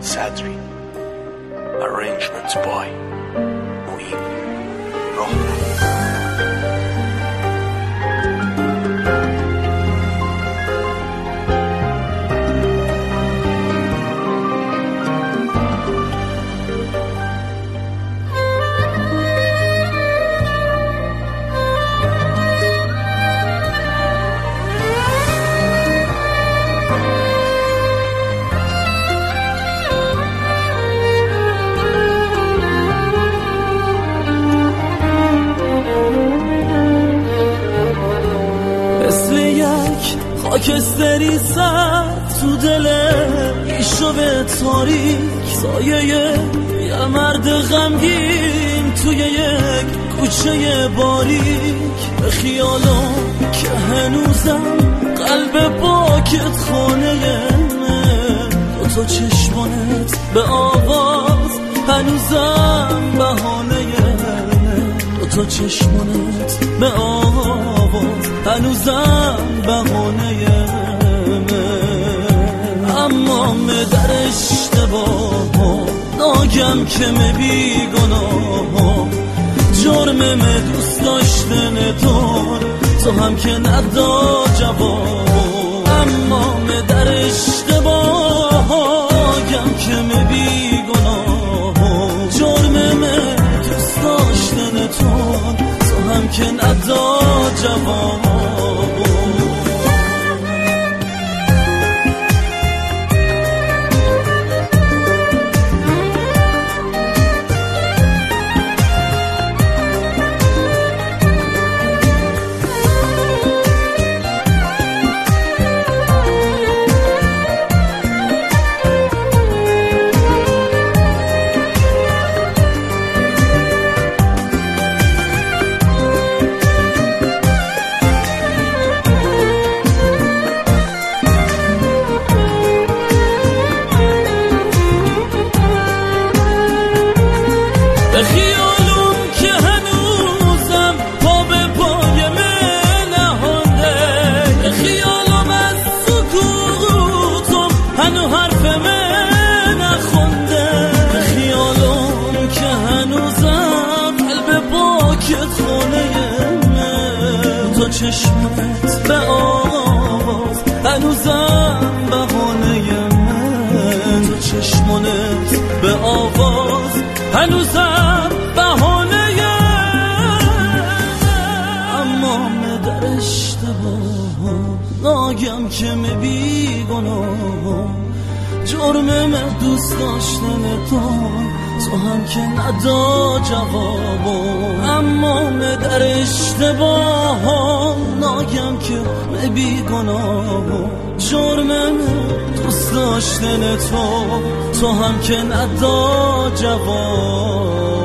صدری. Arrangement by موین راهنما. خاکستری سر تو دل یه شب تاریک، سایه یه مرد غمگین توی یک کوچه باریک. به خیالم که هنوزم قلب پاکت خانه من، دوتا چشمانت به آواز هنوزم بهانه من، دوتا چشمانت به آواز هنوزم بهانه من. اما در اشتباه ناگم که بیگناه، جرمم دوست داشتن تو هم که ندا جواب. اما در اشتباه ناگم که بیگناه، جرمم دوست داشتن تو هم که ندا جواب. چشمت به آواز هنوزم بهانه من، تو چشمانت به آواز هنوزم بهانه من. اما در اشتباه ناگم که بیگناه، جرمم دوست داشتن تو هم که ندا جوابو. اما در اشتباه ناگم که بیگناه، جرمم دوست داشتن تو هم که ندا جواب.